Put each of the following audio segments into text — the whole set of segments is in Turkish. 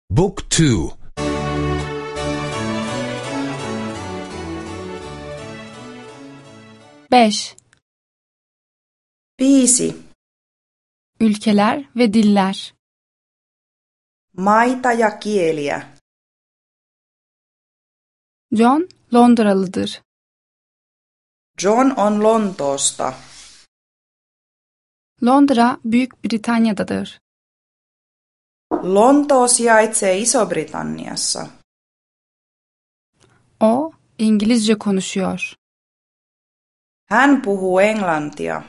Book 2. 5. 5. Ülkeler ve diller. Maita ja kieliä. John Londralıdır. John on Lontoosta. Londra Büyük Britanya'dadır. Lontoo sijaitsee Iso-Britanniassa. O İngilizce konuşuyor. Hän puhuu englantia.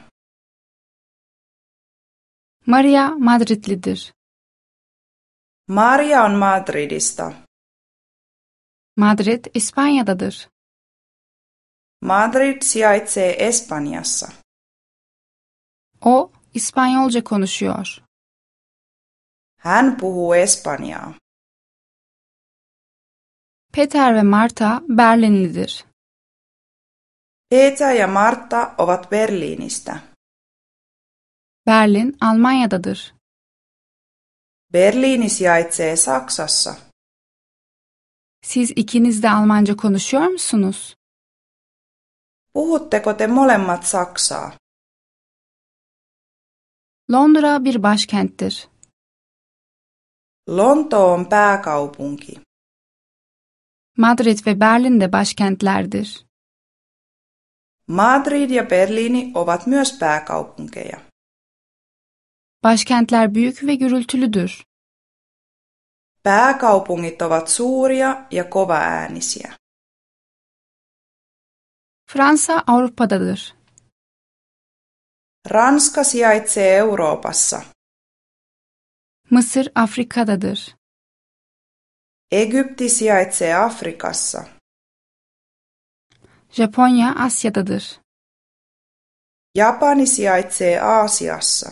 Maria Madridlidir. Maria on Madridista. Madrid İspanya'dadır. Madrid sijaitsee Espanjassa. O İspanyolca konuşuyor. Hän puhuu espanjaa. Peter ve Marta Berlinlidir. Peter ja Marta ovat Berliinistä. Berlin Almanya'dadır. Berliini sijaitsee Saksassa. Siz ikiniz de Almanca konuşuyor musunuz? Puhutteko te molemmat saksaa? Londra bir başkenttir. Lontoo on pääkaupunki. Madrid ve Berlin de başkentlerdir. Madrid ja Berliini ovat myös pääkaupunkeja. Başkentler büyük ve gürültülüdür. Pääkaupungit ovat suuria ja kovaäänisiä. Fransa Avrupa'dadır. Ranska sijaitsee Euroopassa. Mısır Afrika'dadır. Egypti sijaitsee Afrikassa. Japonya Asya'dadır. Japani sijaitsee Aasiassa.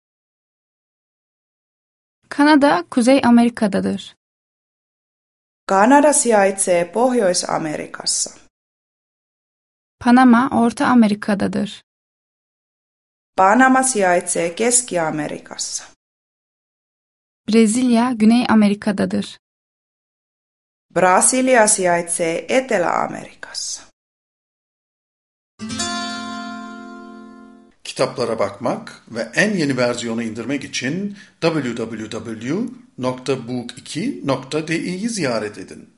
Kanada Kuzey Amerika'dadır. Kanada sijaitsee Pohjois-Amerikassa. Panama Orta Amerika'dadır. Panama sijaitsee Keski-Amerikassa. Brezilya Güney Amerika'dadır. Brasilia sijaitsee Etelä-Amerikassa. Kitaplara bakmak ve en yeni versiyonu indirmek için www.book2.de'yi ziyaret edin.